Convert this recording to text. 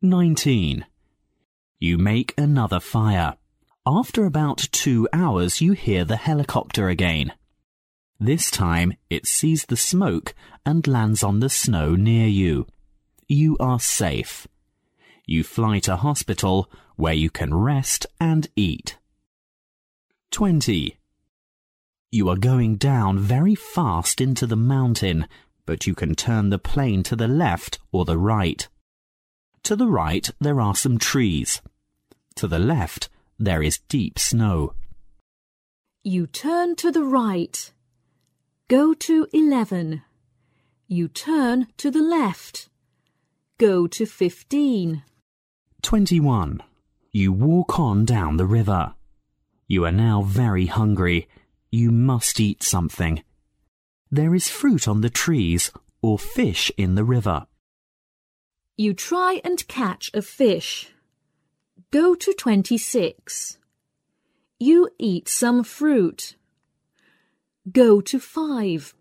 19. You make another fire. After about 2 hours, you hear the helicopter again. This time, it sees the smoke and lands on the snow near you. You are safe. You fly to hospital where you can rest and eat. 20. You are going down very fast into the mountain, but you can turn the plane to the left or the right. To the right, there are some trees. To the left, there is deep snow. You turn to the right. Go to 11. You turn to the left. Go to 15. 21. You walk on down the river. You are now very hungry. You must eat something. There is fruit on the trees or fish in the river. You try and catch a fish. Go to 26. You eat some fruit. Go to 5.